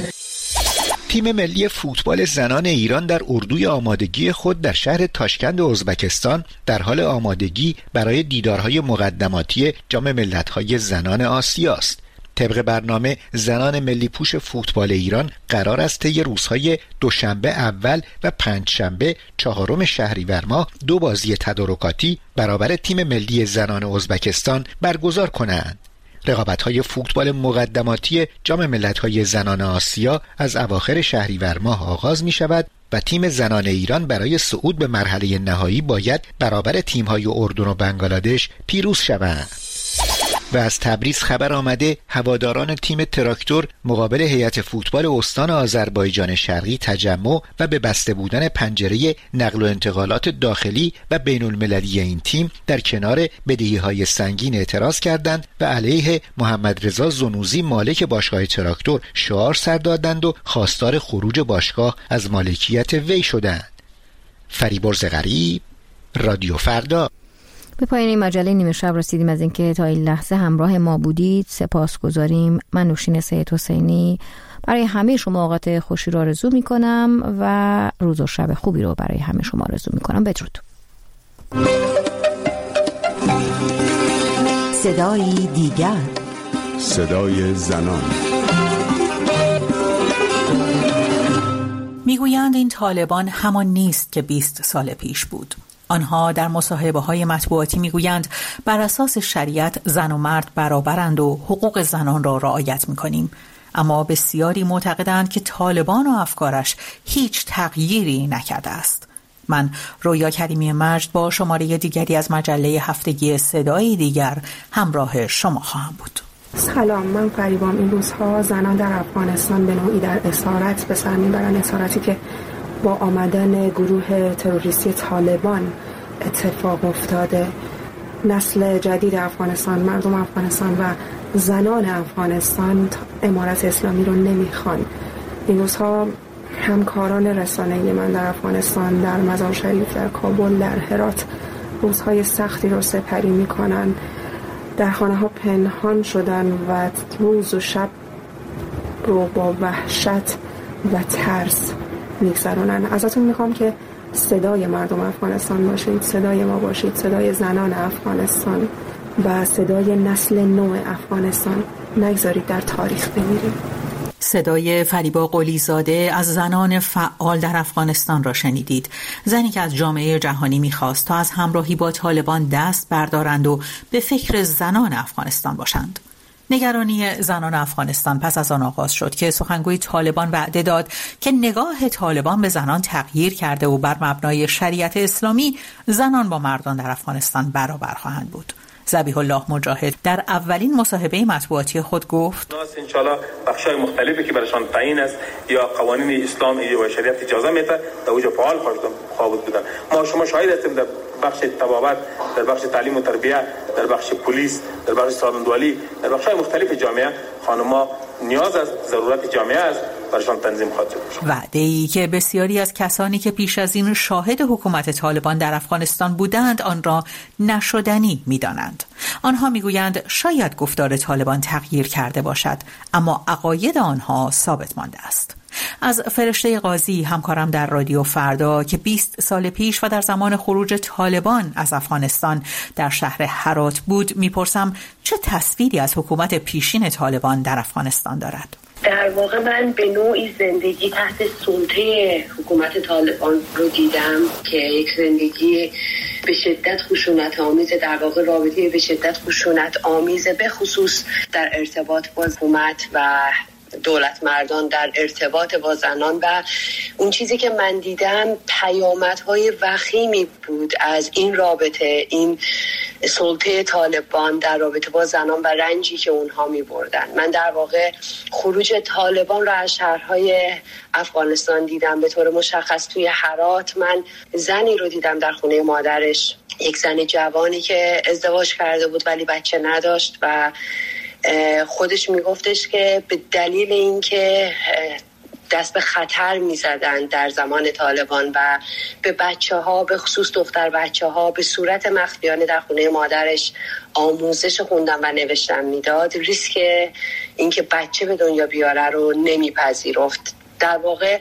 تیم ملی فوتبال زنان ایران در اردوی آمادگی خود در شهر تاشکند ازبکستان در حال آمادگی برای دیدارهای مقدماتی جام ملت‌های زنان آسیا است. طبق برنامه زنان ملی پوش فوتبال ایران قرار است طی روزهای دوشنبه اول و پنجشنبه 4 شهریور ماه 2 بازی تدارکاتی برابر تیم ملی زنان ازبکستان برگزار کنند. رقابت‌های فوتبال مقدماتی جام ملت‌های زنان آسیا از اواخر شهریور ماه آغاز می‌شود و تیم زنان ایران برای صعود به مرحله نهایی باید برابر تیم‌های اردن و بنگلادش پیروز شوند. و از تبریز خبر آمده هواداران تیم تراکتور مقابل هیئت فوتبال استان آذربایجان شرقی تجمع و به بسته بودن پنجره نقل و انتقالات داخلی و بین المللی این تیم در کنار بدهی‌های سنگین اعتراض کردند و علیه محمد رضا زنوزی مالک باشگاه تراکتور شعار سر دادند و خواستار خروج باشگاه از مالکیت وی شدند. فریبرز غریب، رادیو فردا. به پایان این مجله نیمه شب رسیدیم. از اینکه تا این لحظه همراه ما بودید سپاسگزاریم. من نوشین سید حسینی برای همه شما اوقات خوشی را آرزو میکنم و روز و شب خوبی رو برای همه شما آرزو میکنم. بدرود. صدای دیگر، صدای زنان. میگویند این طالبان همان نیست که 20 سال پیش بود. آنها در مصاحبه‌های مطبوعاتی میگویند بر اساس شریعت زن و مرد برابرند و حقوق زنان را رعایت میکنیم، اما بسیاری معتقدند که طالبان و افکارش هیچ تغییری نکرده است. من رویا کریمی مجد با شماره دیگری از مجله هفتگی صدای دیگر همراه شما خواهم بود. سلام، من فریبام. این روزها زنان در افغانستان به نوعی در اسارت به سر میبرند، اسارتی که با آمدن گروه تروریستی طالبان اتفاق افتاده. نسل جدید افغانستان، مردم افغانستان و زنان افغانستان امارت اسلامی رو نمیخوان. این روزها همکاران رسانه‌ای من در افغانستان، در مزار شریف، در کابل، در هرات روزهای سختی رو سپری میکنن. در خانه ها پنهان شدن و روز و شب رو با وحشت و ترس میگذرونن. ازتون میخوام که صدای مردم افغانستان باشید، صدای ما باشید، صدای زنان افغانستان و صدای نسل نو افغانستان. نگذارید در تاریخ بمیریم. صدای فریبا قلیزاده از زنان فعال در افغانستان را شنیدید. زنی که از جامعه جهانی می‌خواست تا از همراهی با طالبان دست بردارند و به فکر زنان افغانستان باشند. نگرانی زنان افغانستان پس از آن آغاز شد که سخنگوی طالبان وعده داد که نگاه طالبان به زنان تغییر کرده و بر مبنای شریعت اسلامی زنان با مردان در افغانستان برابر خواهند بود. ذبیح الله مجاهد در اولین مصاحبه مطبوعاتی خود گفت: انشالله بخشای مختلفی که برایشان تعیین است یا قوانین اسلام و شریعت اجازه میده در اوج فعال خواهد بودن. ما شما شاهد هستیم در بخش طبابت، در بخش تعلیم و تربیت، در بخش پلیس، در بخش سالمندوالی، در بخش‌های مختلف جامعه خانم‌ها نیاز از ضرورت جامعه است برایشان تنظیم خواهد شد. وعده‌ای که بسیاری از کسانی که پیش از این شاهد حکومت طالبان در افغانستان بودند آن را نشدنی می‌دانند. آنها می‌گویند شاید گفتار طالبان تغییر کرده باشد، اما عقاید آنها ثابت مانده است. از فرشته قاضی، همکارم در رادیو فردا که 20 سال پیش و در زمان خروج طالبان از افغانستان در شهر هرات بود، میپرسم چه تصویری از حکومت پیشین طالبان در افغانستان دارد؟ در واقع من به نوعی زندگی تحت سلطه حکومت طالبان رو دیدم که یک زندگی به شدت خشونت آمیزه، در واقع رابطه به شدت خشونت آمیزه، به خصوص در ارتباط با حکومت و دولت مردان، در ارتباط با زنان. و اون چیزی که من دیدم پیامدهای وخیمی بود از این رابطه، این سلطه طالبان در رابطه با زنان و رنجی که اونها می بردن. من در واقع خروج طالبان را از شهرهای افغانستان دیدم. به طور مشخص توی هرات من زنی رو دیدم در خونه مادرش، یک زن جوانی که ازدواج کرده بود ولی بچه نداشت و خودش میگفتش که به دلیل اینکه دست به خطر میزدن در زمان طالبان و به بچه ها، به خصوص دختر بچه ها، به صورت مخفیانه در خونه مادرش آموزش خوندن و نوشتن میداد، ریسک اینکه بچه به دنیا بیاره رو نمیپذیرفت. در واقع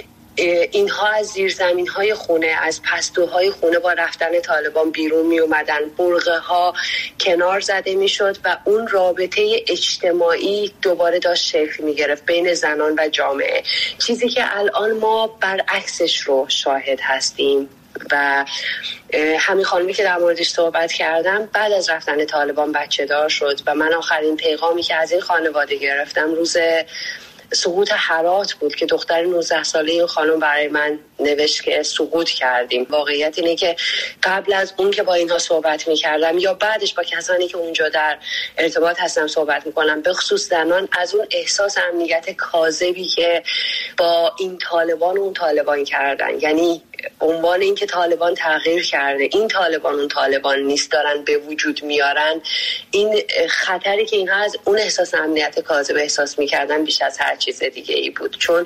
اینها از زیرزمین‌های خونه، از پستوهای خونه با رفتن طالبان بیرون می اومدن، برغه ها کنار زده می شد و اون رابطه اجتماعی دوباره داشت شکل می گرفت بین زنان و جامعه، چیزی که الان ما برعکسش رو شاهد هستیم. و همین خانمی که در موردش صحبت کردم بعد از رفتن طالبان بچه دار شد و من آخرین پیغامی که از این خانواده گرفتم روز سقوط هرات بود که دختر 19 ساله این خانم برای من نوشت که سقوط کردیم. واقعیت اینه که قبل از اون که با اینها صحبت میکردم یا بعدش با کسانی که اونجا در ارتباط هستم صحبت میکنم، به خصوص زنان، از اون احساس امنیت کاذبی که با این طالبان و اون طالبان کردن، یعنی عنوان این که طالبان تغییر کرده، این طالبان اون طالبان نیست، دارن به وجود میارن، این خطری که اینها از اون احساس امنیت کاذب احساس میکردن بیش از هر چیز دیگه ای بود. چون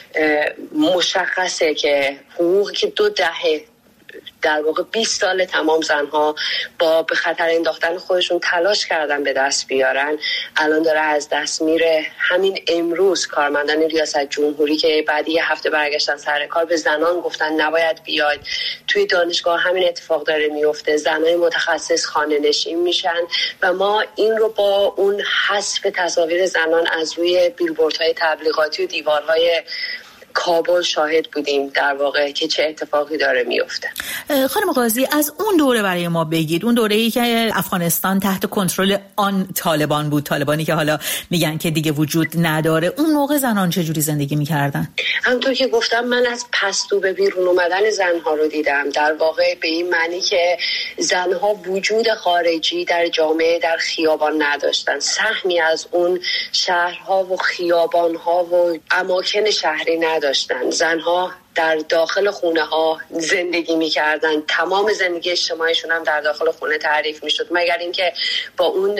مشخصه که حقوقی که 2 دهه در واقع 20 سال تمام زنها با به خطر انداختن خودشون تلاش کردن به دست بیارن، الان داره از دست میره. همین امروز کارمندان ریاست جمهوری که بعد یه هفته برگشتن سر کار به زنان گفتن نباید بیاید. توی دانشگاه همین اتفاق داره میفته، زنای متخصص خانه نشین میشن و ما این رو با اون حذف تصاویر زنان از روی بیلبوردهای تبلیغاتی و دیوارهای کابل شاهد بودیم در واقع که چه اتفاقی داره میفته. خانم قاضی، از اون دوره برای ما بگید، اون دوره‌ای که افغانستان تحت کنترل آن طالبان بود، طالبانی که حالا میگن که دیگه وجود نداره، اون موقع زنان چجوری زندگی میکردن؟ همونطور که گفتم من از پستو به بیرون اومدن زنها رو دیدم، در واقع به این معنی که زنها وجود خارجی در جامعه، در خیابان نداشتن، سهمی از اون شهرها و خیابانها و اماکن شهری نداشتن. زنها در داخل خونه ها زندگی می‌کردن، تمام زندگی اجتماعیشون هم در داخل خونه تعریف می‌شد، مگر اینکه با اون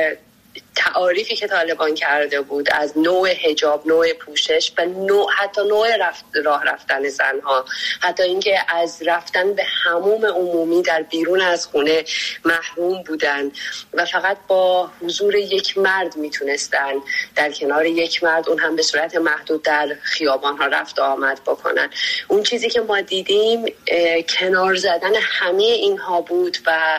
تعاریفی که طالبان کرده بود از نوع حجاب، نوع پوشش و حتی نوع راه رفتن زنها، حتی اینکه از رفتن به حموم عمومی در بیرون از خونه محروم بودن و فقط با حضور یک مرد میتونستن در کنار یک مرد، اون هم به صورت محدود، در خیابان ها رفت و آمد بکنن. اون چیزی که ما دیدیم کنار زدن همه اینها بود و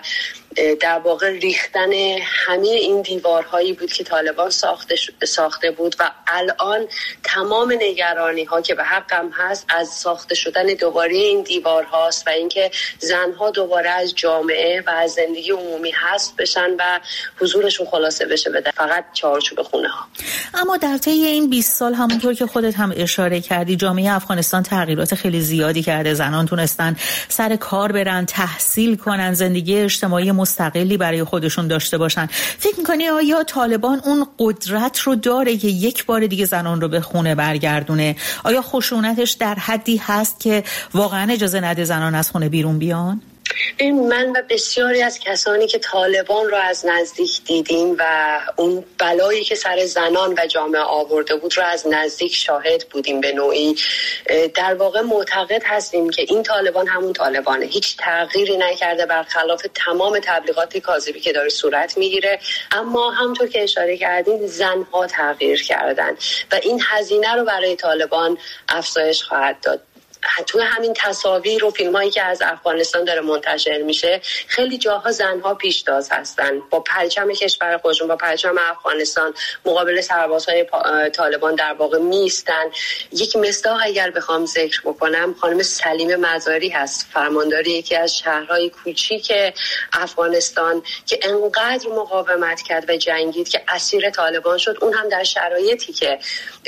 در واقع ریختن همه این دیوارهایی بود که طالبان ساخته بود و الان تمام نگرانی ها که به حقم هست از ساخته شدن دوباره این دیوارهاست و اینکه زنها دوباره از جامعه و از زندگی عمومی حذف بشن و حضورشون خلاصه بشه به فقط چارچوب خونه ها. اما در طی این 20 سال همونطور که خودت هم اشاره کردی، جامعه افغانستان تغییرات خیلی زیادی کرده. زنان تونستن سر کار برن، تحصیل کنن، زندگی اجتماعی مستقلی برای خودشون داشته باشن. فکر می‌کنی آیا طالبان اون قدرت رو داره که یک بار دیگه زنان رو به خونه برگردونه؟ آیا خشونتش در حدی هست که واقعا اجازه نده زنان از خونه بیرون بیان؟ من و بسیاری از کسانی که طالبان رو از نزدیک دیدیم و اون بلایی که سر زنان و جامعه آورده بود رو از نزدیک شاهد بودیم، به نوعی در واقع معتقد هستیم که این طالبان همون طالبانه، هیچ تغییری نکرده برخلاف تمام تبلیغات کاذبی که داره صورت میگیره. اما همونطور که اشاره کردین زنها تغییر کردن و این هزینه رو برای طالبان افزایش خواهد داد. توی همین تصاویر و فیلمایی که از افغانستان داره منتشر میشه، خیلی جاها زنها پیشتاز هستن، با پرچم کشور خودشون، با پرچم افغانستان مقابل سربازهای طالبان در واقع میستن. یک مصداق اگر بخوام ذکر بکنم، خانم سلیم مزاری هست، فرماندار یکی از شهرهای کوچیک افغانستان که انقدر مقاومت کرد و جنگید که اسیر طالبان شد، اون هم در شرایطی که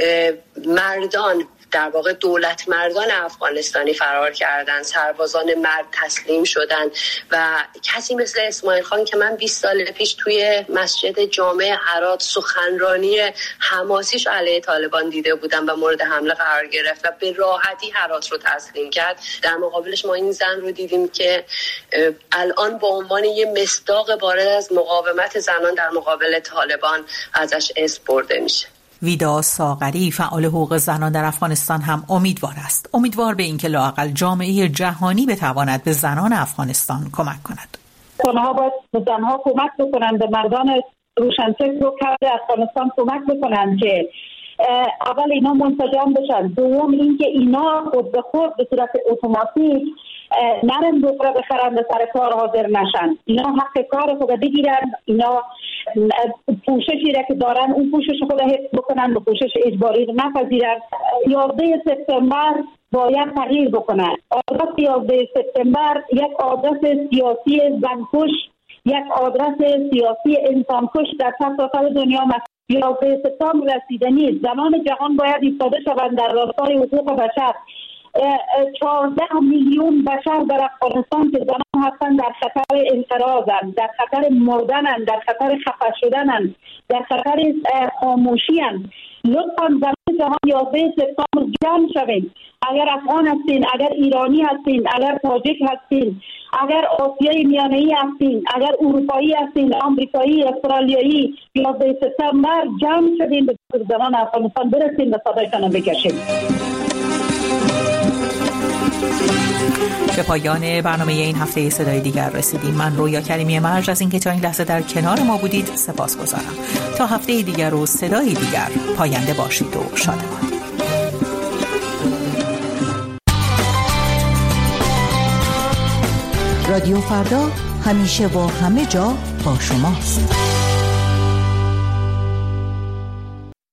مردان در واقع دولت مردان افغانستانی فرار کردن، سربازان مرد تسلیم شدن و کسی مثل اسماعیل خان که من 20 سال پیش توی مسجد جامع هرات سخنرانی حماسیش علیه طالبان دیده بودم و مورد حمله قرار گرفت و به راحتی هرات رو تسلیم کرد، در مقابلش ما این زن رو دیدیم که الان به عنوان یه مصداق بارز از مقاومت زنان در مقابل طالبان ازش اسم برده میشه. ویدا ساغری، فعال حقوق زنان در افغانستان، هم امیدوار است. امیدوار به اینکه لااقل جامعه جهانی بتواند به زنان افغانستان کمک کند. اونها باید به زنها کمک بکنند، به مردان روشنفکر و کرد افغانستان کمک بکنند که اول اینا منسجم بشن، دوم اینکه اینا خود به خود به صورت اتوماتیک نرن دوباره بخرن به سر کار حاضر نشن، اینا حق کار خود بگیرن، اینا پوششی را که دارن اون پوشش خود حفظ بکنن، به پوشش اجباری رو نپذیرن. 11 سپتامبر باید تغییر بکنن. آدرس 11 سپتامبر یک آدرس سیاسی زنکش، یک آدرس سیاسی انسانکش در سراسر دنیا 11 سپتامبر رسیدنی، زنان جهان باید ایستاده شوند در راستای حقوق بشر. 14 میلیون بشر در افغانستان که زنان هستند در خطر انقراضند، در خطر مردنند، در خطر خفه شدنند، در خطر خاموشی‌اند. لطفاً زنان جهان 11 سپتامبر جمع شوید. اگر افغان هستین، اگر ایرانی هستین، اگر تاجیک هستین، اگر آسیای میانه‌ای هستین، اگر اروپایی هستین، آمریکایی، استرالیایی، 11 سپتامبر جمع شوید به زنان افغانستان برسیم و صدایتان بکشیم. به پایان برنامه این هفته صدای دیگر رسیدیم. من رویا کریمی مرج از اینکه تا این لحظه در کنار ما بودید سپاسگزارم. تا هفته دیگر و صدای دیگر، پاینده باشید و شادمان. رادیو فردا همیشه و همه جا با شماست.